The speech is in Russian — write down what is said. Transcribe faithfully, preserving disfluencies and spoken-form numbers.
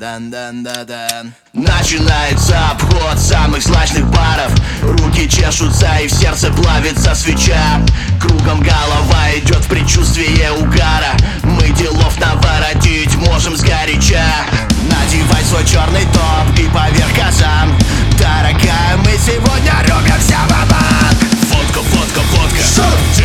Дан-дан-да-дан. Начинается обход самых злачных баров. Руки чешутся и в сердце плавится свеча. Кругом голова идет в предчувствие угара. Мы делов наворотить можем сгоряча. Надевай свой черный топ и поверх казан. Дорогая, мы сегодня рубимся в банк. Водка, водка, водка.